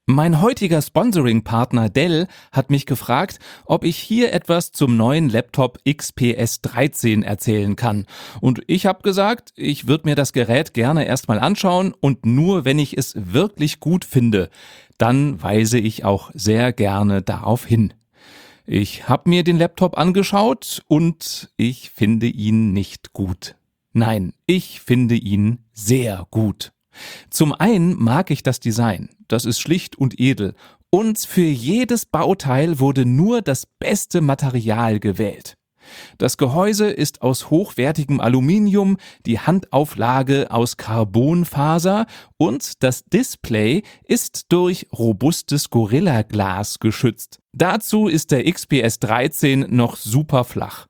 Mein heutiger Sponsoring-Partner Dell hat mich gefragt, ob ich hier etwas zum neuen Laptop XPS 13 erzählen kann. Und ich habe gesagt, ich würde mir das Gerät gerne erstmal anschauen und nur wenn ich es wirklich gut finde, dann weise ich auch sehr gerne darauf hin. Ich habe mir den Laptop angeschaut und ich finde ihn nicht gut. Nein, ich finde ihn sehr gut. Zum einen mag ich das Design, das ist schlicht und edel, und für jedes Bauteil wurde nur das beste Material gewählt. Das Gehäuse ist aus hochwertigem Aluminium, die Handauflage aus Carbonfaser und das Display ist durch robustes Gorilla Glas geschützt. Dazu ist der XPS 13 noch super flach.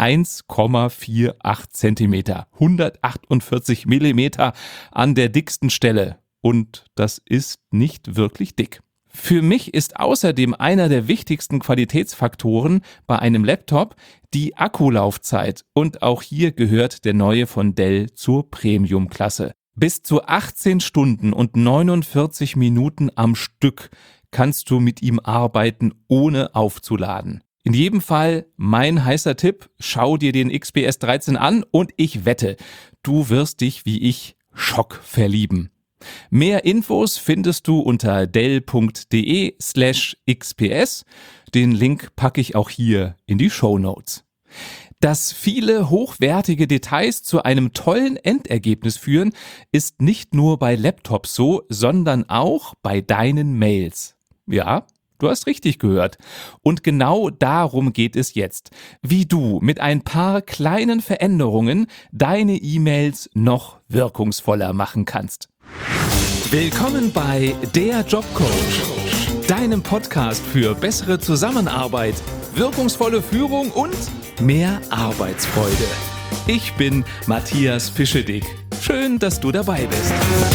1,48 Zentimeter, 148 Millimeter an der dicksten Stelle. Und das ist nicht wirklich dick. Für mich ist außerdem einer der wichtigsten Qualitätsfaktoren bei einem Laptop die Akkulaufzeit. Und auch hier gehört der neue von Dell zur Premium-Klasse. Bis zu 18 Stunden und 49 Minuten am Stück kannst du mit ihm arbeiten, ohne aufzuladen. In jedem Fall mein heißer Tipp, schau dir den XPS 13 an und ich wette, du wirst dich wie ich schockverlieben. Mehr Infos findest du unter dell.de/xps. Den Link packe ich auch hier in die Shownotes. Dass viele hochwertige Details zu einem tollen Endergebnis führen, ist nicht nur bei Laptops so, sondern auch bei deinen Mails. Ja, du hast richtig gehört. Und genau darum geht es jetzt. Wie du mit ein paar kleinen Veränderungen deine E-Mails noch wirkungsvoller machen kannst. Willkommen bei Der Jobcoach, deinem Podcast für bessere Zusammenarbeit, wirkungsvolle Führung und mehr Arbeitsfreude. Ich bin Matthias Fischedick. Schön, dass du dabei bist.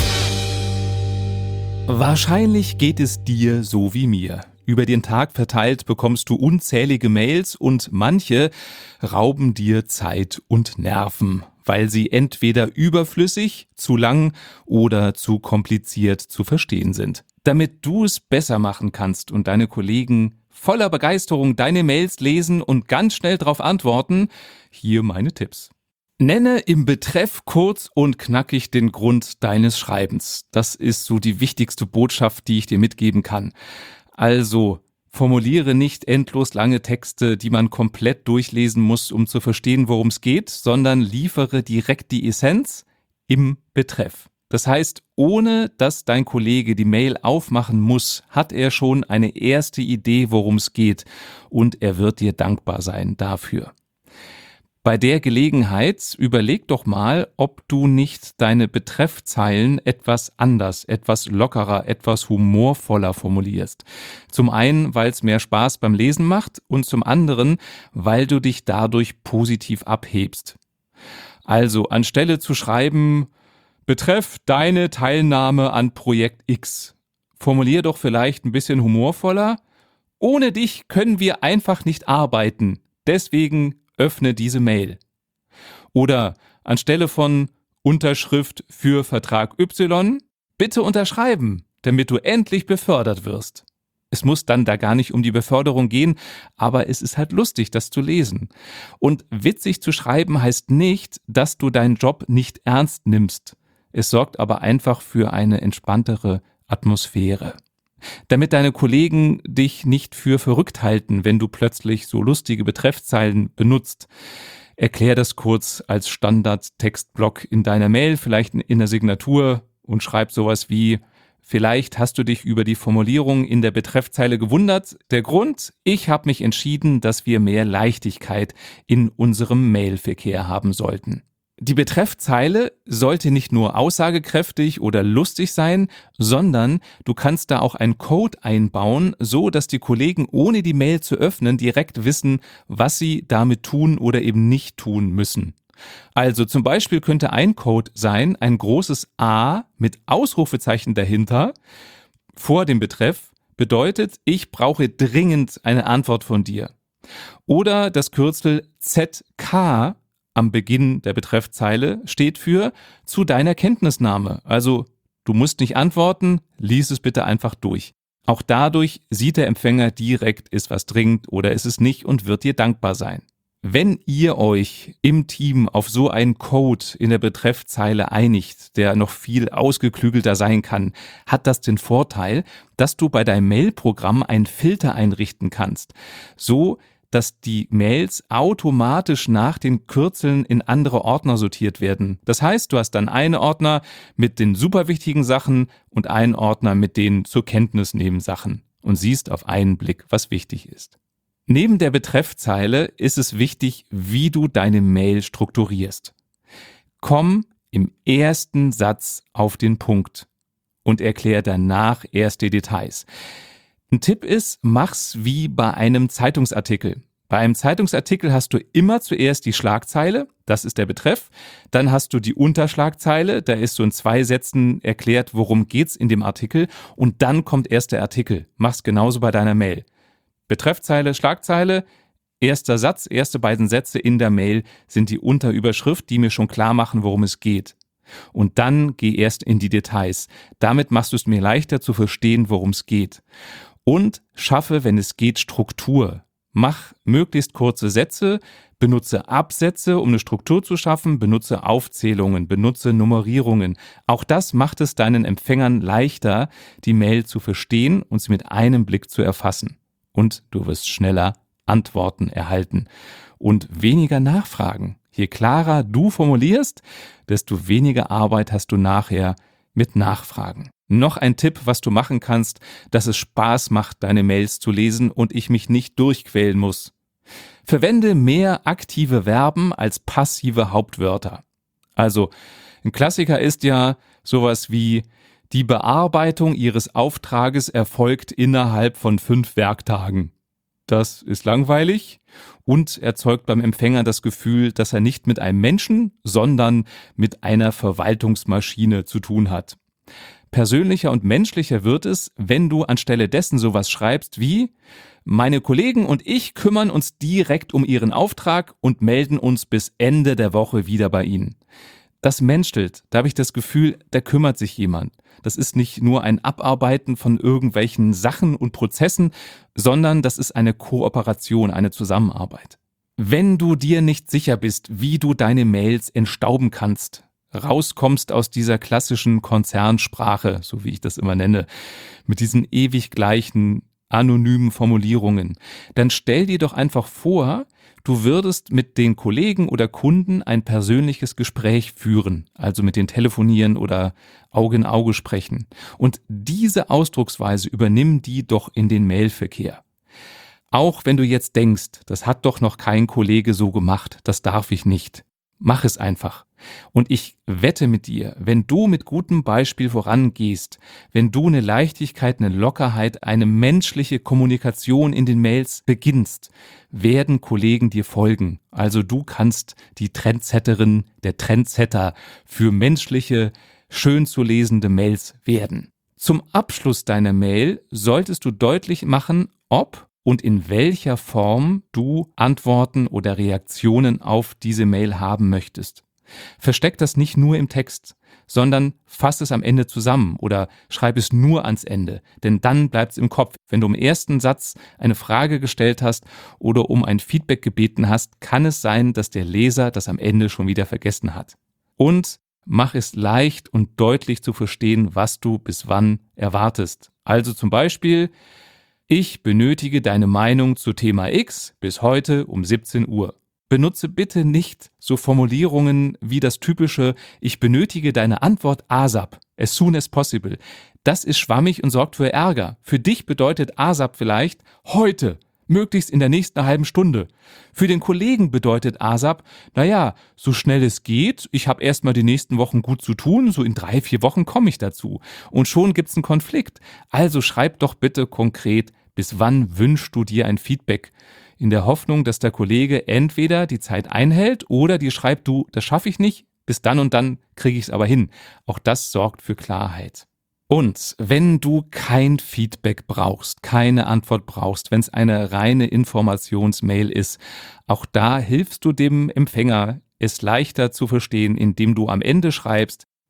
Wahrscheinlich geht es dir so wie mir. Über den Tag verteilt bekommst du unzählige Mails und manche rauben dir Zeit und Nerven, weil sie entweder überflüssig, zu lang oder zu kompliziert zu verstehen sind. Damit du es besser machen kannst und deine Kollegen voller Begeisterung deine Mails lesen und ganz schnell darauf antworten, hier meine Tipps. Nenne im Betreff kurz und knackig den Grund deines Schreibens. Das ist so die wichtigste Botschaft, die ich dir mitgeben kann. Also, formuliere nicht endlos lange Texte, die man komplett durchlesen muss, um zu verstehen, worum es geht, sondern liefere direkt die Essenz im Betreff. Das heißt, ohne dass dein Kollege die Mail aufmachen muss, hat er schon eine erste Idee, worum es geht, und er wird dir dankbar sein dafür. Bei der Gelegenheit überleg doch mal, ob du nicht deine Betreffzeilen etwas anders, etwas lockerer, etwas humorvoller formulierst. Zum einen, weil es mehr Spaß beim Lesen macht und zum anderen, weil du dich dadurch positiv abhebst. Also anstelle zu schreiben, Betreff deine Teilnahme an Projekt X, formulier doch vielleicht ein bisschen humorvoller. Ohne dich können wir einfach nicht arbeiten. Deswegen öffne diese Mail. Oder anstelle von Unterschrift für Vertrag Y, bitte unterschreiben, damit du endlich befördert wirst. Es muss dann da gar nicht um die Beförderung gehen, aber es ist halt lustig, das zu lesen. Und witzig zu schreiben heißt nicht, dass du deinen Job nicht ernst nimmst. Es sorgt aber einfach für eine entspanntere Atmosphäre. Damit deine Kollegen dich nicht für verrückt halten, wenn du plötzlich so lustige Betreffzeilen benutzt. Erklär das kurz als Standard-Textblock in deiner Mail, vielleicht in der Signatur und schreib sowas wie: Vielleicht hast du dich über die Formulierung in der Betreffzeile gewundert. Der Grund: Ich habe mich entschieden, dass wir mehr Leichtigkeit in unserem Mailverkehr haben sollten. Die Betreffzeile sollte nicht nur aussagekräftig oder lustig sein, sondern du kannst da auch einen Code einbauen, so dass die Kollegen ohne die Mail zu öffnen direkt wissen, was sie damit tun oder eben nicht tun müssen. Also zum Beispiel könnte ein Code sein, ein großes A mit Ausrufezeichen dahinter vor dem Betreff bedeutet, ich brauche dringend eine Antwort von dir. Oder das Kürzel ZK am Beginn der Betreffzeile steht für zu deiner Kenntnisnahme. Also du musst nicht antworten, lies es bitte einfach durch. Auch dadurch sieht der Empfänger direkt, ist was dringend oder ist es nicht und wird dir dankbar sein. Wenn ihr euch im Team auf so einen Code in der Betreffzeile einigt, der noch viel ausgeklügelter sein kann, hat das den Vorteil, dass du bei deinem Mailprogramm einen Filter einrichten kannst, so dass die Mails automatisch nach den Kürzeln in andere Ordner sortiert werden. Das heißt, du hast dann einen Ordner mit den super wichtigen Sachen und einen Ordner mit den zur Kenntnis nehmen Sachen und siehst auf einen Blick, was wichtig ist. Neben der Betreffzeile ist es wichtig, wie du deine Mail strukturierst. Komm im ersten Satz auf den Punkt und erklär danach erst die Details. Ein Tipp ist, mach's wie bei einem Zeitungsartikel. Bei einem Zeitungsartikel hast du immer zuerst die Schlagzeile, das ist der Betreff, dann hast du die Unterschlagzeile, da ist so in 2 Sätzen erklärt, worum geht's in dem Artikel und dann kommt erst der Artikel. Mach's genauso bei deiner Mail. Betreffzeile, Schlagzeile, erster Satz, erste beiden Sätze in der Mail sind die Unterüberschrift, die mir schon klar machen, worum es geht. Und dann geh erst in die Details. Damit machst du es mir leichter zu verstehen, worum es geht. Und schaffe, wenn es geht, Struktur. Mach möglichst kurze Sätze, benutze Absätze, um eine Struktur zu schaffen, benutze Aufzählungen, benutze Nummerierungen. Auch das macht es deinen Empfängern leichter, die Mail zu verstehen und sie mit einem Blick zu erfassen. Und du wirst schneller Antworten erhalten und weniger nachfragen. Je klarer du formulierst, desto weniger Arbeit hast du nachher mit Nachfragen. Noch ein Tipp, was du machen kannst, dass es Spaß macht, deine Mails zu lesen und ich mich nicht durchquälen muss. Verwende mehr aktive Verben als passive Hauptwörter. Also, ein Klassiker ist ja sowas wie: Die Bearbeitung Ihres Auftrages erfolgt innerhalb von 5 Werktagen. Das ist langweilig und erzeugt beim Empfänger das Gefühl, dass er nicht mit einem Menschen, sondern mit einer Verwaltungsmaschine zu tun hat. Persönlicher und menschlicher wird es, wenn du anstelle dessen sowas schreibst wie: Meine Kollegen und ich kümmern uns direkt um Ihren Auftrag und melden uns bis Ende der Woche wieder bei Ihnen. Das menschelt, da habe ich das Gefühl, da kümmert sich jemand. Das ist nicht nur ein Abarbeiten von irgendwelchen Sachen und Prozessen, sondern das ist eine Kooperation, eine Zusammenarbeit. Wenn du dir nicht sicher bist, wie du deine Mails entstauben kannst, rauskommst aus dieser klassischen Konzernsprache, so wie ich das immer nenne, mit diesen ewig gleichen anonymen Formulierungen, dann stell dir doch einfach vor, du würdest mit den Kollegen oder Kunden ein persönliches Gespräch führen, also mit denen telefonieren oder Auge in Auge sprechen. Und diese Ausdrucksweise übernimm die doch in den Mailverkehr. Auch wenn du jetzt denkst, das hat doch noch kein Kollege so gemacht, das darf ich nicht. Mach es einfach. Und ich wette mit dir, wenn du mit gutem Beispiel vorangehst, wenn du eine Leichtigkeit, eine Lockerheit, eine menschliche Kommunikation in den Mails beginnst, werden Kollegen dir folgen. Also du kannst die Trendsetterin, der Trendsetter für menschliche, schön zu lesende Mails werden. Zum Abschluss deiner Mail solltest du deutlich machen, ob und in welcher Form du Antworten oder Reaktionen auf diese Mail haben möchtest. Versteck das nicht nur im Text, sondern fass es am Ende zusammen oder schreib es nur ans Ende, denn dann bleibt es im Kopf. Wenn du im ersten Satz eine Frage gestellt hast oder um ein Feedback gebeten hast, kann es sein, dass der Leser das am Ende schon wieder vergessen hat. Und mach es leicht und deutlich zu verstehen, was du bis wann erwartest. Also zum Beispiel: Ich benötige deine Meinung zu Thema X bis heute um 17 Uhr. Benutze bitte nicht so Formulierungen wie das typische: Ich benötige deine Antwort ASAP, as soon as possible. Das ist schwammig und sorgt für Ärger. Für dich bedeutet ASAP vielleicht heute, möglichst in der nächsten halben Stunde. Für den Kollegen bedeutet ASAP, naja, so schnell es geht, ich habe erstmal die nächsten Wochen gut zu tun, so in 3-4 Wochen komme ich dazu. Und schon gibt's einen Konflikt. Also schreib doch bitte konkret, bis wann wünschst du dir ein Feedback? In der Hoffnung, dass der Kollege entweder die Zeit einhält oder dir schreibt: Du, das schaffe ich nicht, bis dann und dann kriege ich es aber hin. Auch das sorgt für Klarheit. Und wenn du kein Feedback brauchst, keine Antwort brauchst, wenn es eine reine Informationsmail ist, auch da hilfst du dem Empfänger, es leichter zu verstehen, indem du am Ende schreibst: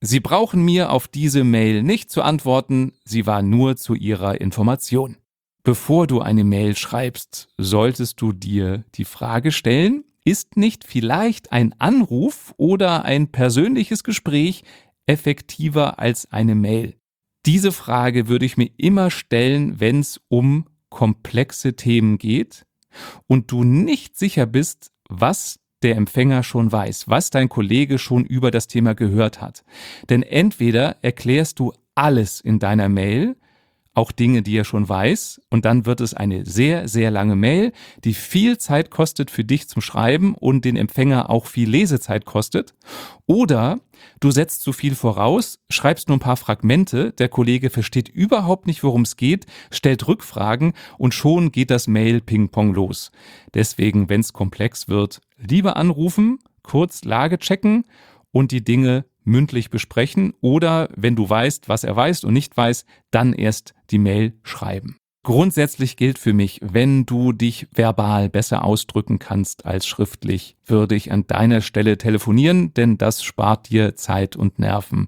Sie brauchen mir auf diese Mail nicht zu antworten, sie war nur zu Ihrer Information. Bevor du eine Mail schreibst, solltest du dir die Frage stellen, ist nicht vielleicht ein Anruf oder ein persönliches Gespräch effektiver als eine Mail? Diese Frage würde ich mir immer stellen, wenn es um komplexe Themen geht und du nicht sicher bist, was der Empfänger schon weiß, was dein Kollege schon über das Thema gehört hat. Denn entweder erklärst du alles in deiner Mail, auch Dinge, die er schon weiß, und dann wird es eine sehr, sehr lange Mail, die viel Zeit kostet für dich zum Schreiben und den Empfänger auch viel Lesezeit kostet. Oder du setzt zu viel voraus, schreibst nur ein paar Fragmente, der Kollege versteht überhaupt nicht, worum es geht, stellt Rückfragen und schon geht das Mail-Ping-Pong los. Deswegen, wenn es komplex wird, lieber anrufen, kurz Lage checken und die Dinge mündlich besprechen oder, wenn du weißt, was er weiß und nicht weiß, dann erst die Mail schreiben. Grundsätzlich gilt für mich, wenn du dich verbal besser ausdrücken kannst als schriftlich, würde ich an deiner Stelle telefonieren, denn das spart dir Zeit und Nerven.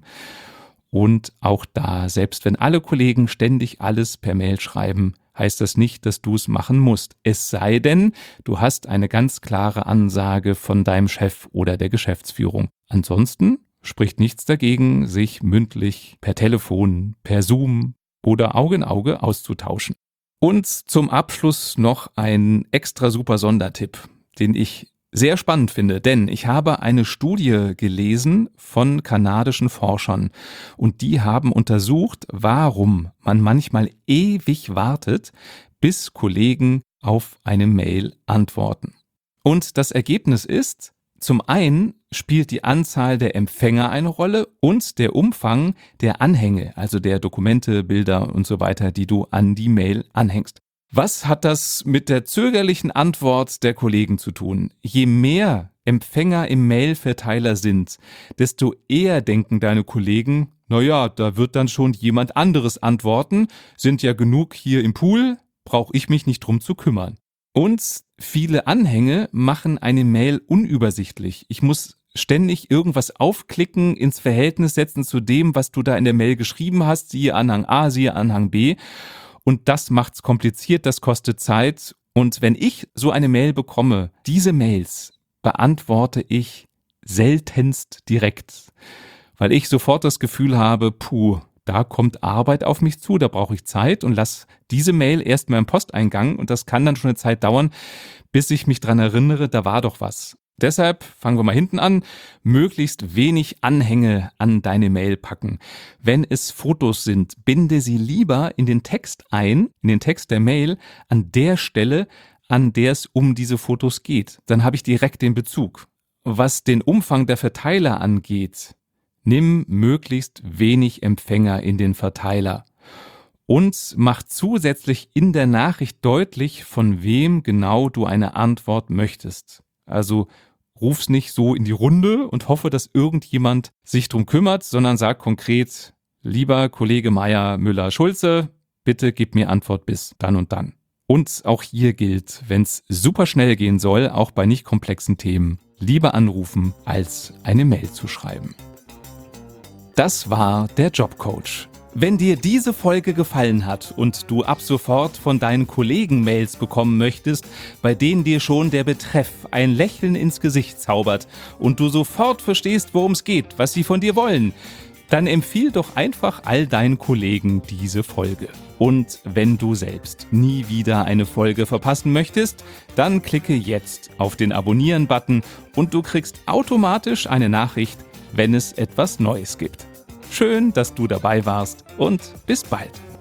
Und auch da, selbst wenn alle Kollegen ständig alles per Mail schreiben, heißt das nicht, dass du es machen musst. Es sei denn, du hast eine ganz klare Ansage von deinem Chef oder der Geschäftsführung. Ansonsten spricht nichts dagegen, sich mündlich per Telefon, per Zoom oder Auge in Auge auszutauschen. Und zum Abschluss noch ein extra super Sondertipp, den ich sehr spannend finde, denn ich habe eine Studie gelesen von kanadischen Forschern und die haben untersucht, warum man manchmal ewig wartet, bis Kollegen auf eine Mail antworten. Und das Ergebnis ist, zum einen spielt die Anzahl der Empfänger eine Rolle und der Umfang der Anhänge, also der Dokumente, Bilder und so weiter, die du an die Mail anhängst. Was hat das mit der zögerlichen Antwort der Kollegen zu tun? Je mehr Empfänger im Mailverteiler sind, desto eher denken deine Kollegen, naja, da wird dann schon jemand anderes antworten, sind ja genug hier im Pool, brauche ich mich nicht drum zu kümmern. Und viele Anhänge machen eine Mail unübersichtlich. Ich muss ständig irgendwas aufklicken, ins Verhältnis setzen zu dem, was du da in der Mail geschrieben hast, siehe Anhang A, siehe Anhang B. Und das macht's kompliziert, das kostet Zeit. Und wenn ich so eine Mail bekomme, diese Mails beantworte ich seltenst direkt, weil ich sofort das Gefühl habe, da kommt Arbeit auf mich zu, da brauche ich Zeit und lass diese Mail erstmal im Posteingang und das kann dann schon eine Zeit dauern, bis ich mich dran erinnere, da war doch was. Deshalb fangen wir mal hinten an, möglichst wenig Anhänge an deine Mail packen. Wenn es Fotos sind, binde sie lieber in den Text ein, in den Text der Mail, an der Stelle, an der es um diese Fotos geht. Dann habe ich direkt den Bezug. Was den Umfang der Verteiler angeht, nimm möglichst wenig Empfänger in den Verteiler und mach zusätzlich in der Nachricht deutlich, von wem genau du eine Antwort möchtest. Also ruf's nicht so in die Runde und hoffe, dass irgendjemand sich drum kümmert, sondern sag konkret, lieber Kollege Meier, Müller, Schulze, bitte gib mir Antwort bis dann und dann. Und auch hier gilt, wenn's super schnell gehen soll, auch bei nicht komplexen Themen, lieber anrufen, als eine Mail zu schreiben. Das war der Jobcoach. Wenn dir diese Folge gefallen hat und du ab sofort von deinen Kollegen Mails bekommen möchtest, bei denen dir schon der Betreff ein Lächeln ins Gesicht zaubert und du sofort verstehst, worum es geht, was sie von dir wollen, dann empfiehl doch einfach all deinen Kollegen diese Folge. Und wenn du selbst nie wieder eine Folge verpassen möchtest, dann klicke jetzt auf den Abonnieren-Button und du kriegst automatisch eine Nachricht, wenn es etwas Neues gibt. Schön, dass du dabei warst und bis bald.